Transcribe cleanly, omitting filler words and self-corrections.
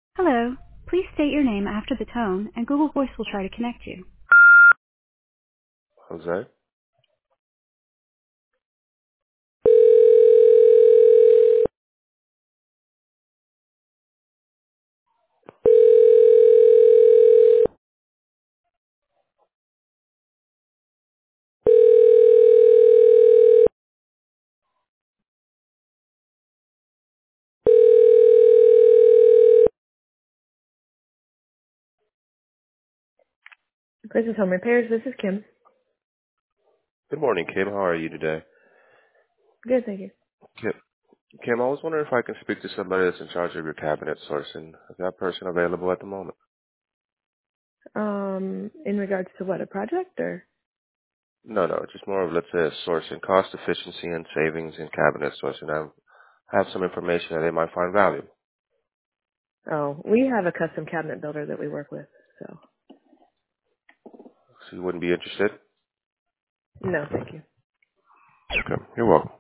Hello. Please state your name after the tone, and Google Voice will try to connect you. Jose? This is Home Repairs. This is Kim. Good morning, Kim. How are you today? Good, thank you. Kim, Kim, I was wondering if I can speak to somebody that's in charge of your cabinet sourcing. Is that person available at the moment? In regards to what, a project or? No, just more of, let's say, a sourcing, cost efficiency and savings in cabinet sourcing. I have some information that they might find valuable. Oh, we have a custom cabinet builder that we work with, so So you wouldn't be interested? no, thank you. Okay, you're welcome.